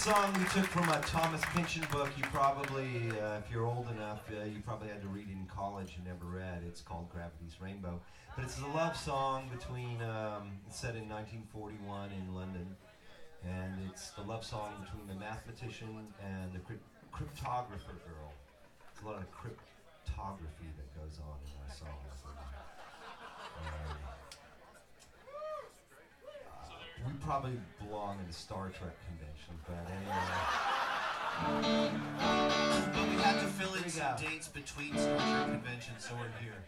song we took from a Thomas Pynchon book. You probably, if you're old enough, you probably had to read it in college and never read. It's called Gravity's Rainbow. But it's a love song between, it's set in 1941 in London. And it's the love song between the mathematician and the cryptographer girl. There's a lot of cryptography that goes on in our songs. We probably belong in the Star Trek convention, but anyway. But we had to fill in some dates between Star Trek conventions, so we're here.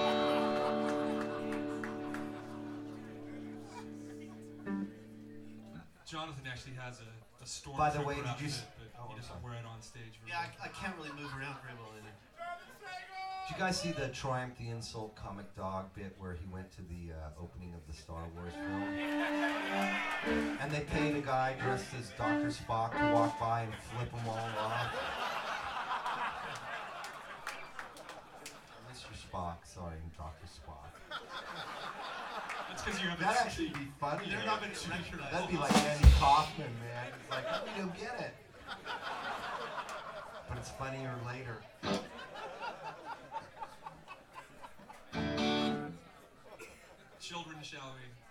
Jonathan actually has a storm. By the way, did you? But he doesn't wear it on stage. Yeah, I can't really move around very well in it. Did you guys see the Triumph the Insult comic dog bit where he went to the opening of the Star Wars film? And they paid a guy dressed as Dr. Spock to walk by and flip them all off. Mr. Spock, sorry, Dr. Spock. That's because you haven't That'd actually be funny. You're not been shooting your That'd be like Andy Kaufman, man. It's like, how do you get it? But it's funnier later. Children, shall we?